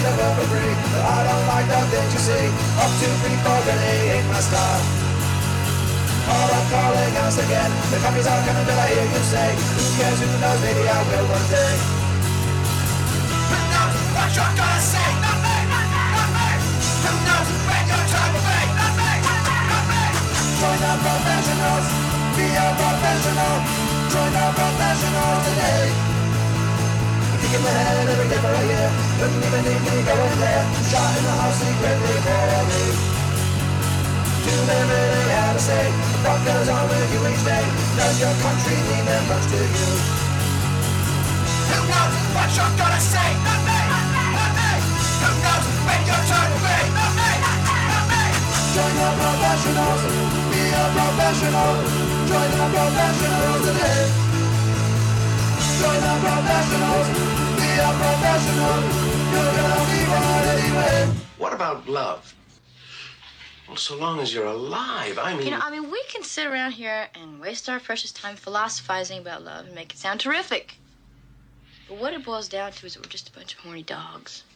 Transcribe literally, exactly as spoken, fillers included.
the world for free. But I don't like the things you see. Up, two, three, four, really ain't my style. All up calling us again. The copies are coming till I hear you say, who cares, who knows, maybe I will one day. Who knows what you're gonna say? Not me, not me. Who knows when your turn will be? Not me, not me. Join the professionals, be a professional. Join the professionals today. Kick in the head every day for a year. Wouldn't even need me going there. Shot in the house secretly for me. Do they really have a say? What goes on with you each day? Does your country mean that much to you? Who knows what you're gonna say? Not me, not me. Who knows when your turn will be? Not me, not me. Join the professionals, be a professional. Join the professionals today. Join the professionals, be a professional. You're gonna be right anyway. What about love? Well, so long as you're alive, I mean... You know, I mean, we can sit around here and waste our precious time philosophizing about love and make it sound terrific. But what it boils down to is that we're just a bunch of horny dogs.